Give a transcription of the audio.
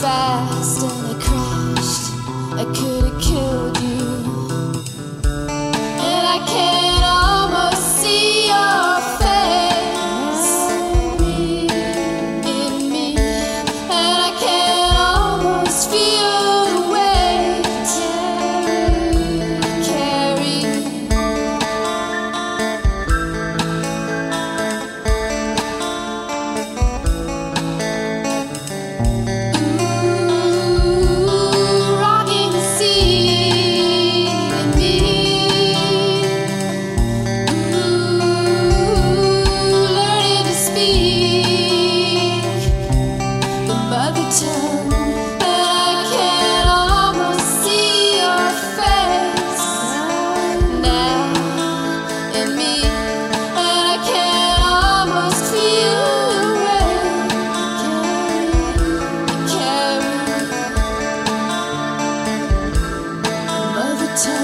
fast and I crashed. I could have killed you. And I can almost see your face in me. And I can almost feel the weight I carry. Rocking the sea in me. Learning to speak the mother tongue. But I can almost see your face now in me. And I can almost feel the weight I carry. Mother tongue.